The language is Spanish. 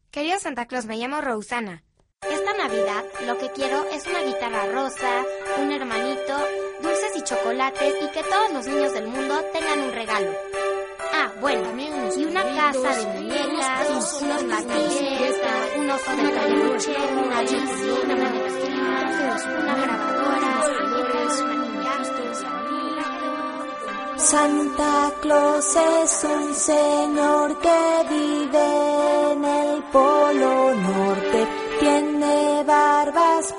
Querido Santa Claus, me llamo Rosanna. Esta Navidad lo que quiero es una guitarra rosa, un hermanito, dulces y chocolates y que todos los niños del mundo tengan un regalo. Ah, bueno, y una casa de muñecas, unos martillos, un oso de peluche, una bici, una manecillas, una grabadora, Santa Claus es un señor que vive en el Polo Norte, tiene barbas